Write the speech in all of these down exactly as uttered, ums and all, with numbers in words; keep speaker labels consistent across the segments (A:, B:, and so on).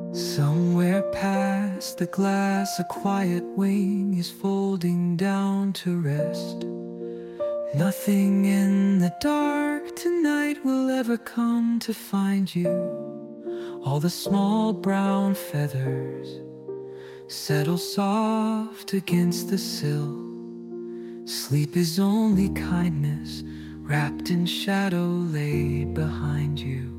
A: Somewhere past the glass, a quiet wing is folding down to rest. Nothing in the dark tonight will ever come to find you. All the small brown feathers settle soft against the sill. Sleep is only kindness wrapped in shadow laid behind you.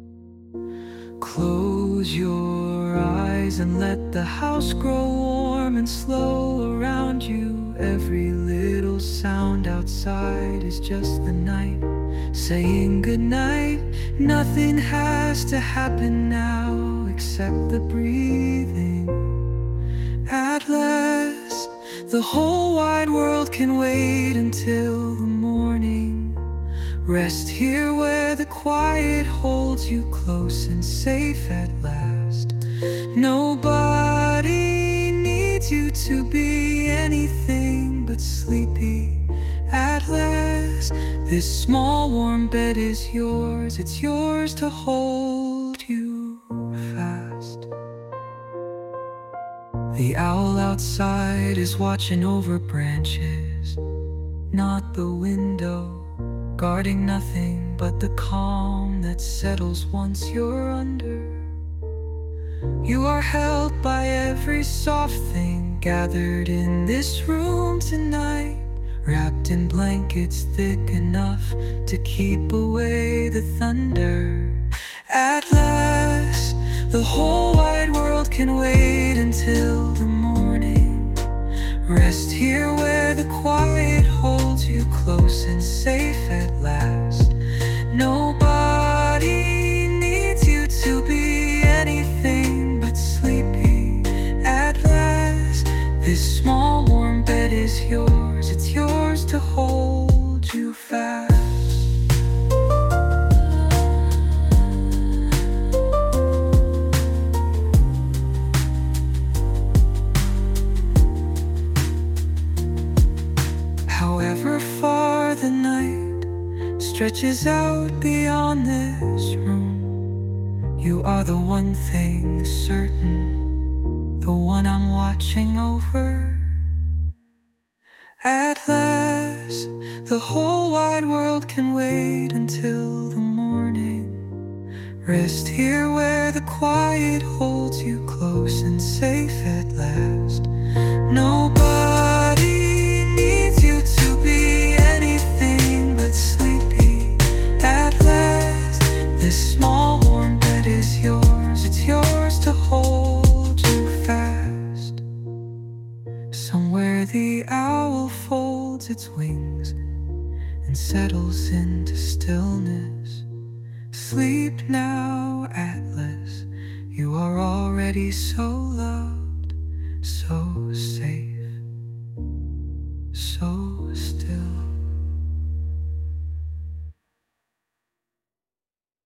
A: Close your eyes and let the house grow warm and slow around you. Every little sound outside is just the night saying goodnight. Nothing has to happen now except the breathing. At last, the whole wide world can wait until the morning. Rest here where the quiet holds you close and safe at last. Nobody needs you to be anything but sleepy. At last, this small warm bed is yours. It's yours to hold you fast. The owl outside is watching over branches, not the window, guarding nothing but the calm that settles once you're under. You are held by every soft thing gathered in this room tonight, wrapped in blankets thick enough to keep away the thunder. At last, the whole wide world can wait until the morning. Rest here where the quiet holds you close and safe at last. Nobody needs you to be anything but sleepy. At last, this small warm bed is yours. It's yours to hold you fast. However far the night stretches out beyond this room, you are the one thing certain, the one I'm watching over. At last, the whole wide world can wait until the morning. Rest here where the quiet holds you close and safe at last. Nobody needs you to be anything but sleepy. At last, this small warm bed is yours. It's yours to hold you fast. Somewhere the owl folds its wings and settles into stillness. Sleep now, Atlas. You are already so loved, so safe, so still.